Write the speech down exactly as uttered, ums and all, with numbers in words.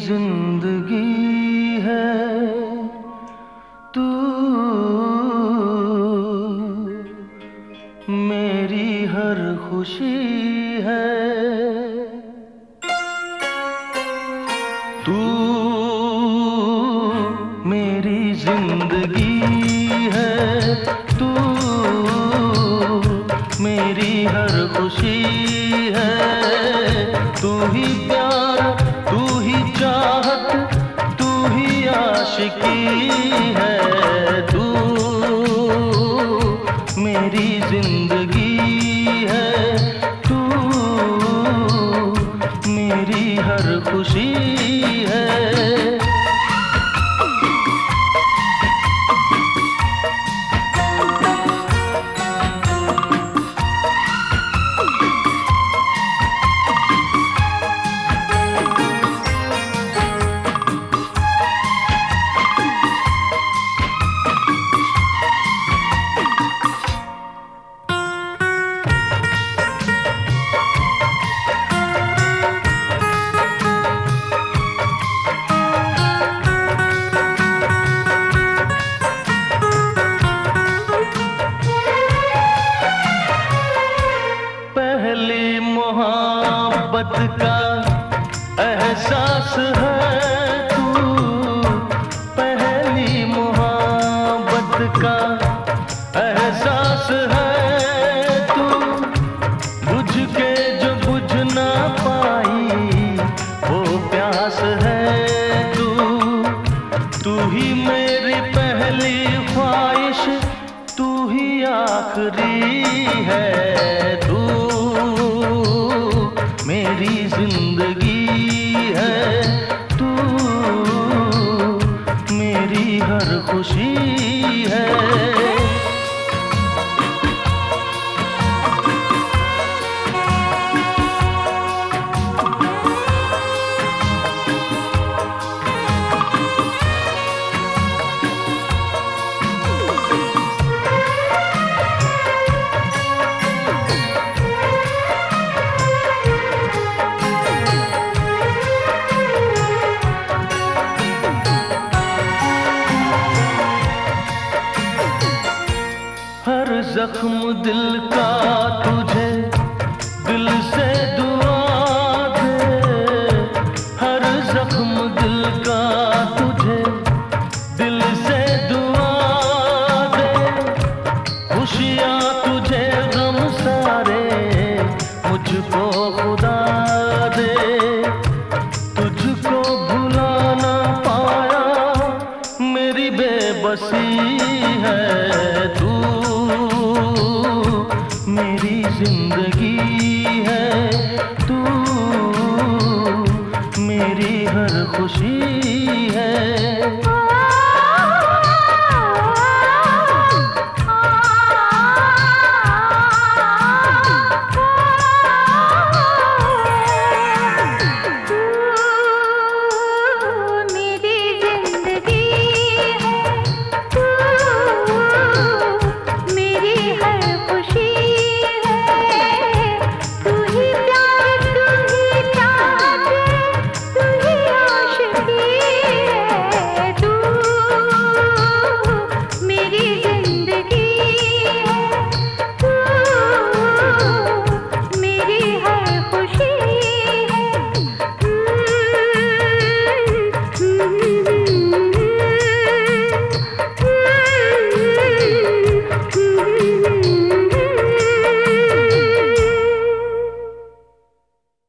जिंदगी है तू, मेरी हर खुशी है तू, मेरी जिंदगी है तू, मेरी हर खुशी है। तू ही प्यार, तू ही चाहत, तू ही आशिकी है। तू मेरी जिंदगी है तू, मेरी हर खुशी है। पहली मोहब्बत का एहसास है तू, पहली मोहब्बत का एहसास है तू। बुझ के जो बुझ ना पाई वो प्यास है तू। तू ही मेरी पहली ख्वाहिश, तू ही आखिरी है। तू मेरी जिंदगी है तू, मेरी हर खुशी है। हर जख्म दिल का तुझे दिल से दुआ दे। हर जख्म दिल का तुझे दिल से दुआ दे। खुशियाँ तुझे गम सारे मुझको खुदा दे। तुझको भुला ना पाया मेरी बेबसी है। तू मेरी जिंदगी है तू, मेरी हर खुशी